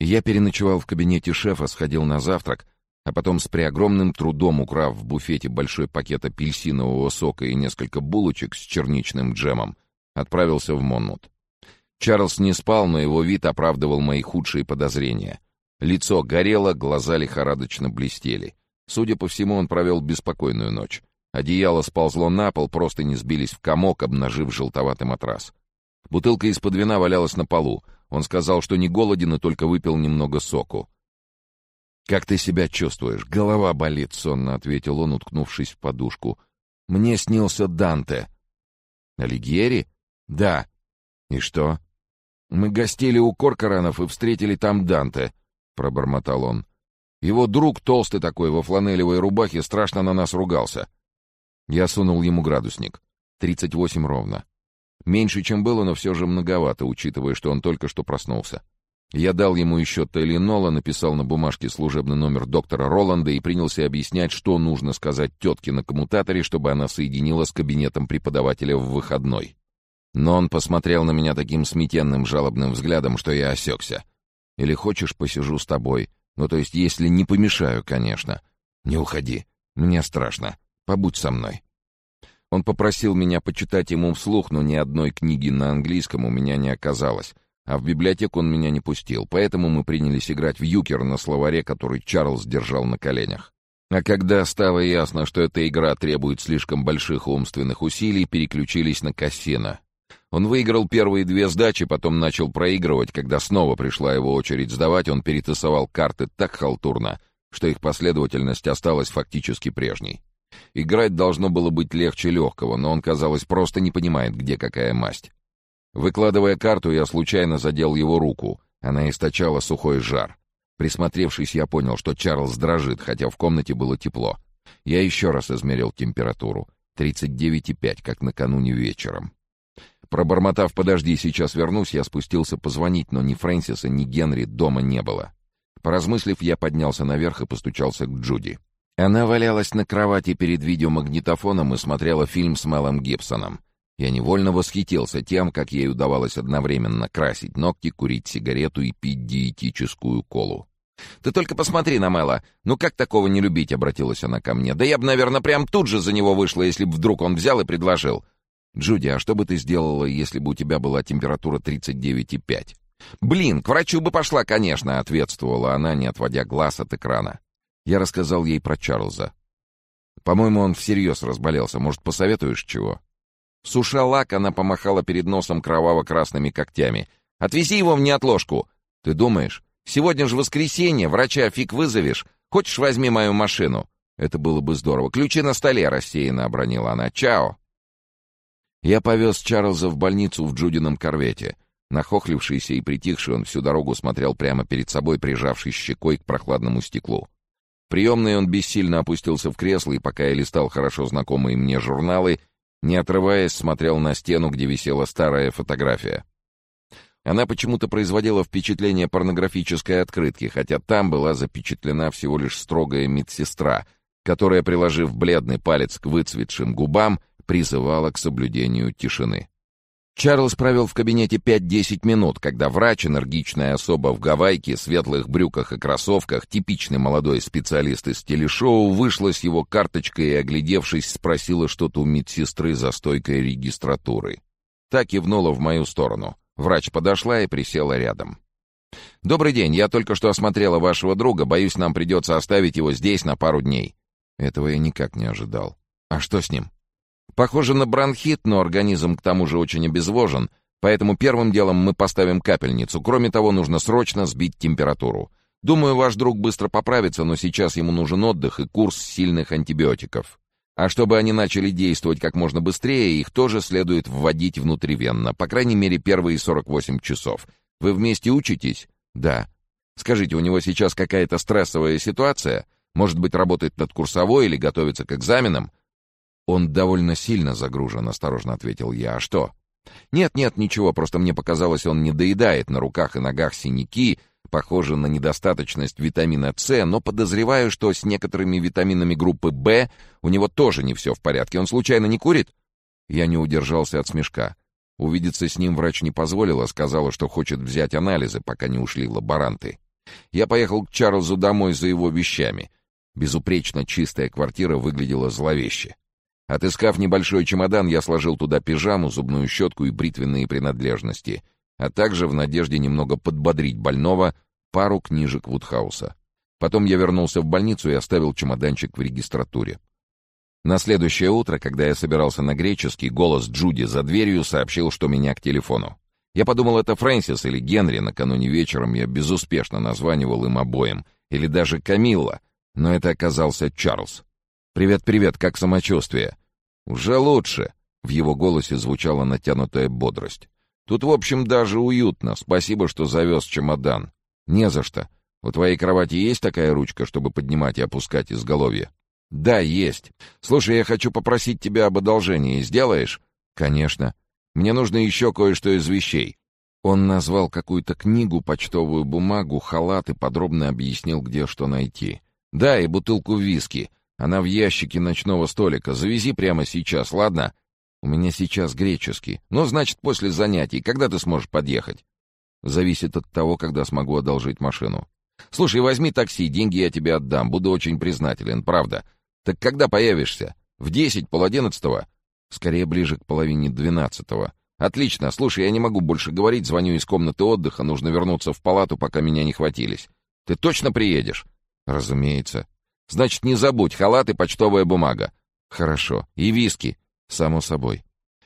Я переночевал в кабинете шефа, сходил на завтрак, а потом с преогромным трудом, украв в буфете большой пакет апельсинового сока и несколько булочек с черничным джемом, отправился в Монмут. Чарльз не спал, но его вид оправдывал мои худшие подозрения. Лицо горело, глаза лихорадочно блестели. Судя по всему, он провел беспокойную ночь. Одеяло сползло на пол, простыни сбились в комок, обнажив желтоватый матрас. Бутылка из-под вина валялась на полу. Он сказал, что не голоден и только выпил немного соку. «Как ты себя чувствуешь? Голова болит», — сонно ответил он, уткнувшись в подушку. «Мне снился Данте». «Алигьери?» «Да». «И что?» «Мы гостили у Коркоранов и встретили там Данте», — пробормотал он. «Его друг, толстый такой, во фланелевой рубахе, страшно на нас ругался». Я сунул ему градусник. 38 ровно. Меньше, чем было, но все же многовато, учитывая, что он только что проснулся. Я дал ему еще Теленола, написал на бумажке служебный номер доктора Роланда и принялся объяснять, что нужно сказать тетке на коммутаторе, чтобы она соединила с кабинетом преподавателя в выходной. Но он посмотрел на меня таким сметенным жалобным взглядом, что я осекся. «Или хочешь, посижу с тобой? Ну, то есть, если не помешаю, конечно. Не уходи. Мне страшно. Побудь со мной». Он попросил меня почитать ему вслух, но ни одной книги на английском у меня не оказалось, а в библиотеку он меня не пустил, поэтому мы принялись играть в юкер на словаре, который Чарльз держал на коленях. А когда стало ясно, что эта игра требует слишком больших умственных усилий, переключились на кассино. Он выиграл первые 2 сдачи, потом начал проигрывать. Когда снова пришла его очередь сдавать, он перетасовал карты так халтурно, что их последовательность осталась фактически прежней. Играть должно было быть легче легкого, но он, казалось, просто не понимает, где какая масть. Выкладывая карту, я случайно задел его руку. Она источала сухой жар. Присмотревшись, я понял, что Чарльз дрожит, хотя в комнате было тепло. Я еще раз измерил температуру. 39,5, как накануне вечером. Пробормотав «подожди, сейчас вернусь», я спустился позвонить, но ни Фрэнсиса, ни Генри дома не было. Поразмыслив, я поднялся наверх и постучался к Джуди. Она валялась на кровати перед видеомагнитофоном и смотрела фильм с Мелом Гибсоном. Я невольно восхитился тем, как ей удавалось одновременно красить ногти, курить сигарету и пить диетическую колу. «Ты только посмотри на Мела! Ну как такого не любить?» — обратилась она ко мне. «Да я бы, наверное, прям тут же за него вышла, если бы вдруг он взял и предложил». «Джуди, а что бы ты сделала, если бы у тебя была температура 39,5?» «Блин, к врачу бы пошла, конечно», — ответствовала она, не отводя глаз от экрана. Я рассказал ей про Чарльза. «По-моему, он всерьез разболелся. Может, посоветуешь чего?» Суша лак, она помахала перед носом кроваво-красными когтями. «Отвези его в неотложку!» «Ты думаешь? Сегодня же воскресенье, врача фиг вызовешь. Хочешь, возьми мою машину?» «Это было бы здорово. Ключи на столе», — рассеянно обронила она. «Чао!» Я повез Чарльза в больницу в Джудином корвете. Нахохлившийся и притихший, он всю дорогу смотрел прямо перед собой, прижавшись щекой к прохладному стеклу. В приемной он бессильно опустился в кресло, и пока я листал хорошо знакомые мне журналы, не отрываясь, смотрел на стену, где висела старая фотография. Она почему-то производила впечатление порнографической открытки, хотя там была запечатлена всего лишь строгая медсестра, которая, приложив бледный палец к выцветшим губам, призывала к соблюдению тишины. Чарльз провел в кабинете 5-10 минут, когда врач, энергичная особа в гавайке, светлых брюках и кроссовках, типичный молодой специалист из телешоу, вышла с его карточкой и, оглядевшись, спросила что-то у медсестры за стойкой регистратуры. Та кивнула в мою сторону. Врач подошла и присела рядом. «Добрый день, я только что осмотрела вашего друга. Боюсь, нам придется оставить его здесь на пару дней». Этого я никак не ожидал. «А что с ним?» «Похоже на бронхит, но организм к тому же очень обезвожен, поэтому первым делом мы поставим капельницу. Кроме того, нужно срочно сбить температуру. Думаю, ваш друг быстро поправится, но сейчас ему нужен отдых и курс сильных антибиотиков. А чтобы они начали действовать как можно быстрее, их тоже следует вводить внутривенно, по крайней мере, первые 48 часов. Вы вместе учитесь?» «Да». «Скажите, у него сейчас какая-то стрессовая ситуация? Может быть, работает над курсовой или готовится к экзаменам?» «Он довольно сильно загружен», — осторожно ответил я. «А что?» «Нет, ничего, просто мне показалось, он не доедает, на руках и ногах синяки, похоже на недостаточность витамина С, но подозреваю, что с некоторыми витаминами группы В у него тоже не все в порядке. Он случайно не курит?» Я не удержался от смешка. Увидеться с ним врач не позволила, сказала, что хочет взять анализы, пока не ушли лаборанты. Я поехал к Чарльзу домой за его вещами. Безупречно чистая квартира выглядела зловеще. Отыскав небольшой чемодан, я сложил туда пижаму, зубную щетку и бритвенные принадлежности, а также, в надежде немного подбодрить больного, пару книжек Вудхауса. Потом я вернулся в больницу и оставил чемоданчик в регистратуре. На следующее утро, когда я собирался на греческий, голос Джуди за дверью сообщил, что меня к телефону. Я подумал, это Фрэнсис или Генри. Накануне вечером я безуспешно названивал им обоим, или даже Камилла, но это оказался Чарльз. «Привет, как самочувствие?» «Уже лучше», — в его голосе звучала натянутая бодрость. «Тут, в общем, даже уютно. Спасибо, что завез чемодан». «Не за что. У твоей кровати есть такая ручка, чтобы поднимать и опускать изголовье?» «Да, есть. Слушай, я хочу попросить тебя об одолжении. Сделаешь?» «Конечно. Мне нужно еще кое-что из вещей». Он назвал какую-то книгу, почтовую бумагу, халат и подробно объяснил, где что найти. «Да, и бутылку виски. Она в ящике ночного столика. Завези прямо сейчас, ладно? У меня сейчас греческий. Ну, значит, после занятий. Когда ты сможешь подъехать?» «Зависит от того, когда смогу одолжить машину». «Слушай, возьми такси, деньги я тебе отдам. Буду очень признателен, правда. Так когда появишься? В 10, 10:30? Скорее, ближе к 11:30. Отлично. Слушай, я не могу больше говорить. Звоню из комнаты отдыха. Нужно вернуться в палату, пока меня не хватились. Ты точно приедешь?» «Разумеется». «Значит, не забудь, халат и почтовая бумага». «Хорошо. И виски». «Само собой».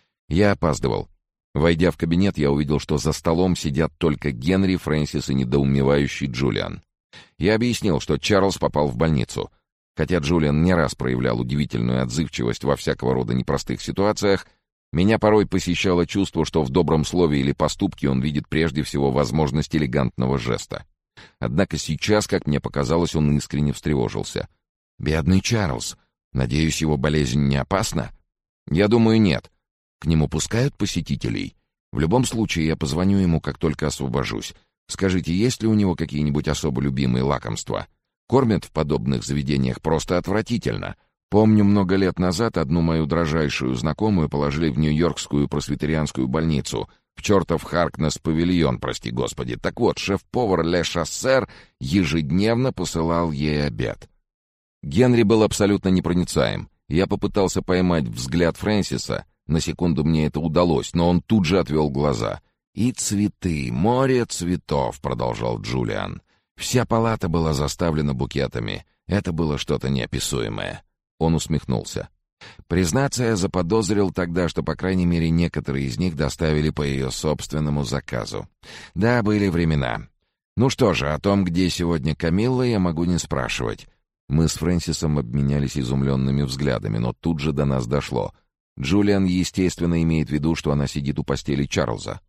Я опаздывал. Войдя в кабинет, я увидел, что за столом сидят только Генри, Фрэнсис и недоумевающий Джулиан. Я объяснил, что Чарльз попал в больницу. Хотя Джулиан не раз проявлял удивительную отзывчивость во всякого рода непростых ситуациях, меня порой посещало чувство, что в добром слове или поступке он видит прежде всего возможность элегантного жеста. Однако сейчас, как мне показалось, он искренне встревожился. «Бедный Чарльз. Надеюсь, его болезнь не опасна?» «Я думаю, нет. К нему пускают посетителей? В любом случае, я позвоню ему, как только освобожусь. Скажите, есть ли у него какие-нибудь особо любимые лакомства? Кормят в подобных заведениях просто отвратительно. Помню, много лет назад одну мою дрожайшую знакомую положили в Нью-Йоркскую пресвитерианскую больницу, в чертов Харкнесс-павильон, прости господи. Так вот, шеф-повар Ле Шассер ежедневно посылал ей обед». Генри был абсолютно непроницаем. Я попытался поймать взгляд Фрэнсиса. На секунду мне это удалось, но он тут же отвел глаза. «И цветы, море цветов», — продолжал Джулиан. «Вся палата была заставлена букетами. Это было что-то неописуемое». Он усмехнулся. «Признаться, я заподозрил тогда, что, по крайней мере, некоторые из них доставили по ее собственному заказу. Да, были времена. Ну что же, о том, где сегодня Камилла, я могу не спрашивать». Мы с Фрэнсисом обменялись изумленными взглядами, но тут же до нас дошло. Джулиан, естественно, имеет в виду, что она сидит у постели Чарльза.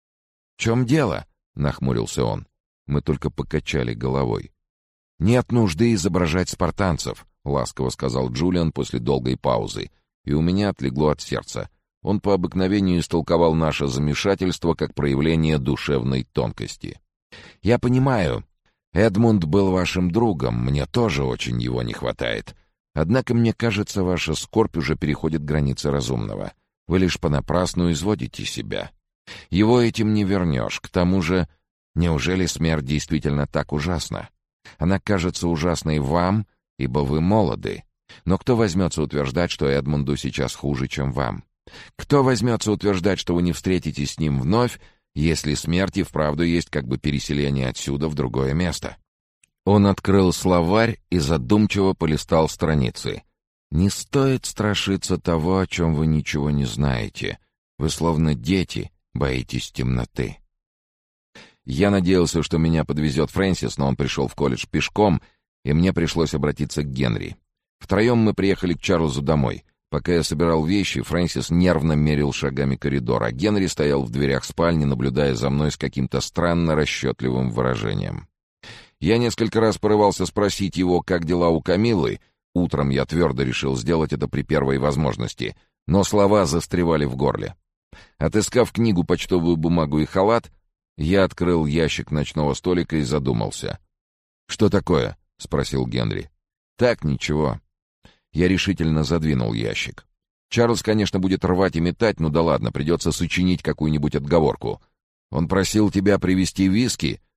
«В чем дело?» — нахмурился он. Мы только покачали головой. «Нет нужды изображать спартанцев», — ласково сказал Джулиан после долгой паузы, и у меня отлегло от сердца. Он по обыкновению истолковал наше замешательство как проявление душевной тонкости. «Я понимаю. Эдмунд был вашим другом, мне тоже очень его не хватает. Однако, мне кажется, ваша скорбь уже переходит границы разумного. Вы лишь понапрасну изводите себя. Его этим не вернешь. К тому же, неужели смерть действительно так ужасна? Она кажется ужасной вам, ибо вы молоды. Но кто возьмется утверждать, что Эдмунду сейчас хуже, чем вам? Кто возьмется утверждать, что вы не встретитесь с ним вновь, если смерть и вправду есть как бы переселение отсюда в другое место?» Он открыл словарь и задумчиво полистал страницы. «Не стоит страшиться того, о чем вы ничего не знаете. Вы словно дети, боитесь темноты». Я надеялся, что меня подвезет Фрэнсис, но он пришел в колледж пешком, и мне пришлось обратиться к Генри. Втроем мы приехали к Чарльзу домой. Пока я собирал вещи, Фрэнсис нервно мерил шагами коридор, а Генри стоял в дверях спальни, наблюдая за мной с каким-то странно расчетливым выражением. Я несколько раз порывался спросить его, как дела у Камиллы. Утром я твердо решил сделать это при первой возможности, но слова застревали в горле. Отыскав книгу, почтовую бумагу и халат, я открыл ящик ночного столика и задумался. «Что такое?» — спросил Генри. «Так, ничего». Я решительно задвинул ящик. Чарльз, конечно, будет рвать и метать, но да ладно, придется сочинить какую-нибудь отговорку. «Он просил тебя привезти виски?»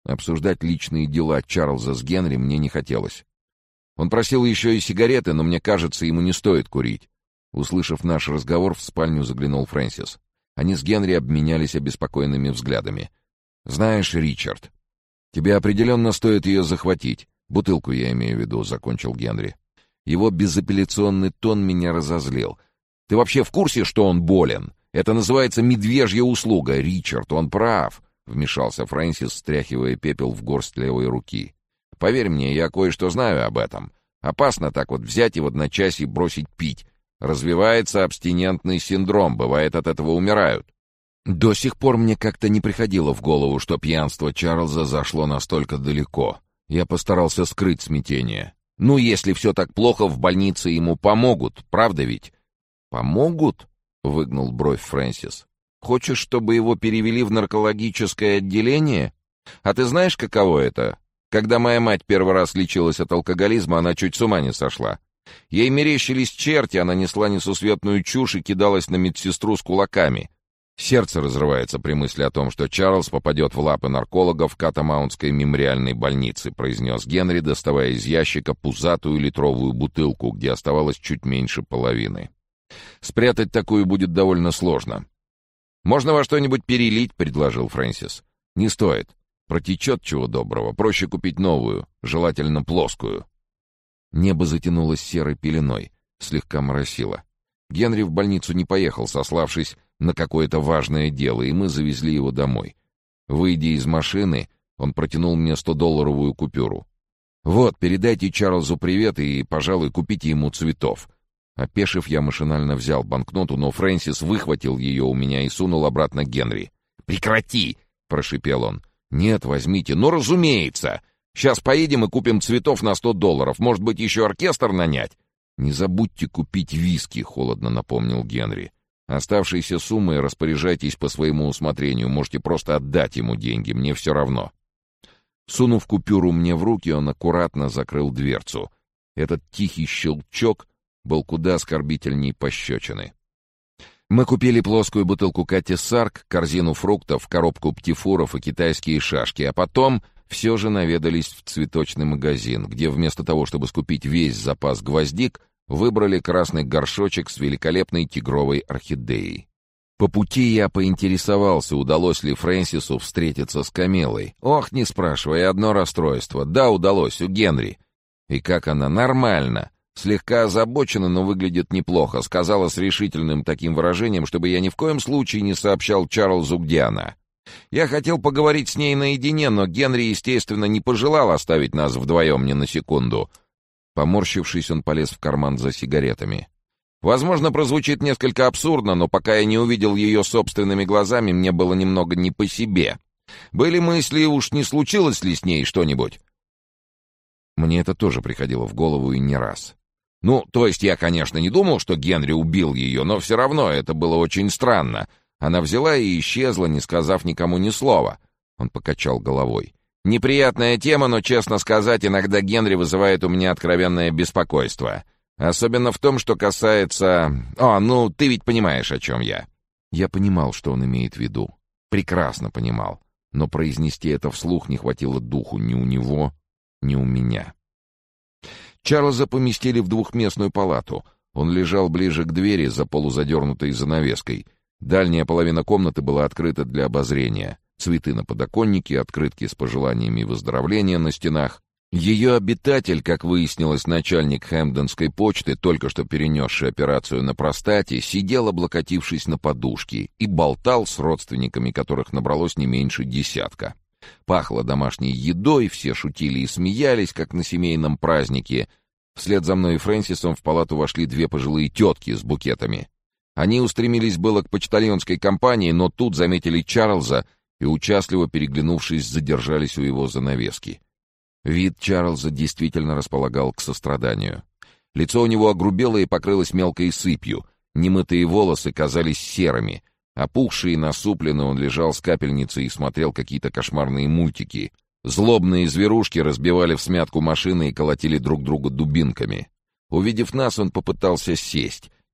Обсуждать личные дела Чарльза с Генри мне не хотелось. Он просил еще и сигареты, но мне кажется, ему не стоит курить. Услышав наш разговор, в спальню заглянул Фрэнсис. Они с Генри обменялись обеспокоенными взглядами. «Знаешь, Ричард, тебе определенно стоит ее захватить. Бутылку я имею в виду», — закончил Генри. Его безапелляционный тон меня разозлил. «Ты вообще в курсе, что он болен? Это называется медвежья услуга. Ричард, он прав», — вмешался Фрэнсис, стряхивая пепел в горсть левой руки. «Поверь мне, я кое-что знаю об этом. Опасно так вот взять и в одночасье бросить пить. Развивается абстинентный синдром, бывает, от этого умирают». До сих пор мне как-то не приходило в голову, что пьянство Чарльза зашло настолько далеко. Я постарался скрыть смятение. «Ну, если все так плохо, в больнице ему помогут, правда ведь?» «Помогут?» — выгнул бровь Фрэнсис. «Хочешь, чтобы его перевели в наркологическое отделение? А ты знаешь, каково это? Когда моя мать первый раз лечилась от алкоголизма, она чуть с ума не сошла. Ей мерещились черти, она несла несусветную чушь и кидалась на медсестру с кулаками. Сердце разрывается при мысли о том, что Чарльз попадет в лапы наркологов в Катамаунтской мемориальной больнице», произнес Генри, доставая из ящика пузатую литровую бутылку, где оставалось чуть меньше половины. «Спрятать такую будет довольно сложно». «Можно во что-нибудь перелить», — предложил Фрэнсис. «Не стоит. Протечет чего доброго. Проще купить новую, желательно плоскую». Небо затянулось серой пеленой, слегка моросило. Генри в больницу не поехал, сославшись на какое-то важное дело, и мы завезли его домой. Выйдя из машины, он протянул мне 100-долларовую купюру. «Вот, передайте Чарльзу привет и, пожалуй, купите ему цветов». Опешив, я машинально взял банкноту, но Фрэнсис выхватил ее у меня и сунул обратно Генри. «Прекрати!» — прошипел он. «Нет, возьмите. Ну, разумеется! Сейчас поедем и купим цветов на $100. Может быть, еще оркестр нанять?» «Не забудьте купить виски», — холодно напомнил Генри. «Оставшейся суммой распоряжайтесь по своему усмотрению. Можете просто отдать ему деньги, мне все равно». Сунув купюру мне в руки, он аккуратно закрыл дверцу. Этот тихий щелчок был куда оскорбительней пощечины. Мы купили плоскую бутылку Кати Сарк, корзину фруктов, коробку птифуров и китайские шашки, а потом все же наведались в цветочный магазин, где вместо того, чтобы скупить весь запас гвоздик, выбрали красный горшочек с великолепной тигровой орхидеей. По пути я поинтересовался, удалось ли Фрэнсису встретиться с Камелой. Ох, не спрашивай, одно расстройство. Да, удалось, у Генри. И как она? Нормально. Слегка озабочена, но выглядит неплохо. Сказала с решительным таким выражением, чтобы я ни в коем случае не сообщал Чарльзу, где она. Я хотел поговорить с ней наедине, но Генри, естественно, не пожелал оставить нас вдвоем ни на секунду. Поморщившись, он полез в карман за сигаретами. Возможно, прозвучит несколько абсурдно, но пока я не увидел ее собственными глазами, мне было немного не по себе. Были мысли, уж не случилось ли с ней что-нибудь? Мне это тоже приходило в голову и не раз. Ну, то есть я, конечно, не думал, что Генри убил ее, но все равно это было очень странно. Она взяла и исчезла, не сказав никому ни слова. Он покачал головой. Неприятная тема, но, честно сказать, иногда Генри вызывает у меня откровенное беспокойство. Особенно в том, что касается... ну, ты ведь понимаешь, о чем я. Я понимал, что он имеет в виду. Прекрасно понимал. Но произнести это вслух не хватило духу ни у него, ни у меня. Чарльза поместили в двухместную палату. Он лежал ближе к двери за полузадернутой занавеской. Дальняя половина комнаты была открыта для обозрения. Цветы на подоконнике, открытки с пожеланиями выздоровления на стенах. Ее обитатель, как выяснилось, начальник Хэмпденской почты, только что перенесший операцию на простате, сидел, облокотившись на подушки, и болтал с родственниками, которых набралось не меньше 10. Пахло домашней едой, все шутили и смеялись, как на семейном празднике. Вслед за мной и Фрэнсисом в палату вошли 2 пожилые тетки с букетами. Они устремились было к почтальонской компании, но тут заметили Чарльза и, участливо переглянувшись, задержались у его занавески. Вид Чарльза действительно располагал к состраданию. Лицо у него огрубело и покрылось мелкой сыпью, немытые волосы казались серыми. Опухший и насупленный он лежал с капельницей и смотрел какие-то кошмарные мультики. Злобные зверушки разбивали всмятку машины и колотили друг друга дубинками. Увидев нас, он попытался сесть.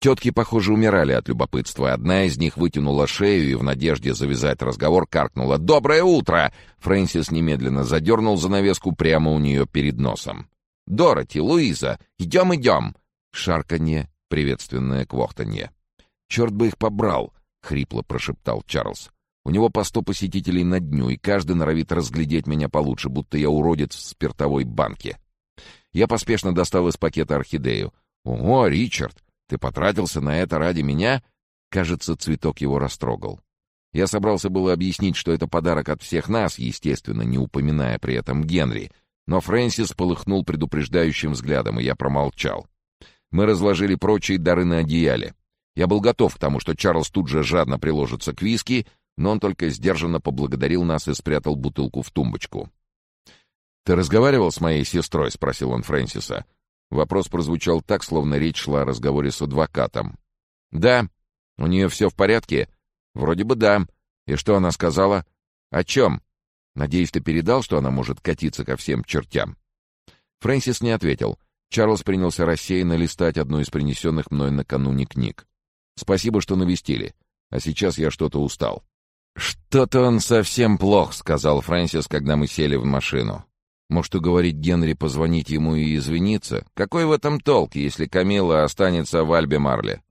Тетки, похоже, умирали от любопытства. Одна из них вытянула шею и в надежде завязать разговор каркнула: «Доброе утро!» Фрэнсис немедленно задернул занавеску прямо у нее перед носом. «Дороти, Луиза, идем!» Шарканье, приветственное квохтанье. «Черт бы их побрал!» — хрипло прошептал Чарльз. «У него по 100 посетителей на дню, и каждый норовит разглядеть меня получше, будто я уродец в спиртовой банке». Я поспешно достал из пакета орхидею. «Ого, Ричард! Ты потратился на это ради меня?» Кажется, цветок его растрогал. Я собрался было объяснить, что это подарок от всех нас, естественно, не упоминая при этом Генри, но Фрэнсис полыхнул предупреждающим взглядом, и я промолчал. Мы разложили прочие дары на одеяле. Я был готов к тому, что Чарльз тут же жадно приложится к виски, но он только сдержанно поблагодарил нас и спрятал бутылку в тумбочку. «Ты разговаривал с моей сестрой?» — спросил он Фрэнсиса. Вопрос прозвучал так, словно речь шла о разговоре с адвокатом. «Да. У нее все в порядке?» «Вроде бы да. И что она сказала?» «О чем?» «Надеюсь, ты передал, что она может катиться ко всем чертям?» Фрэнсис не ответил. Чарльз принялся рассеянно листать одну из принесенных мной накануне книг. «Спасибо, что навестили. А сейчас я что-то устал». «Что-то он совсем плох», — сказал Фрэнсис, когда мы сели в машину. «Может, уговорить Генри позвонить ему и извиниться? Какой в этом толк, если Камилла останется в Альбе-Марле?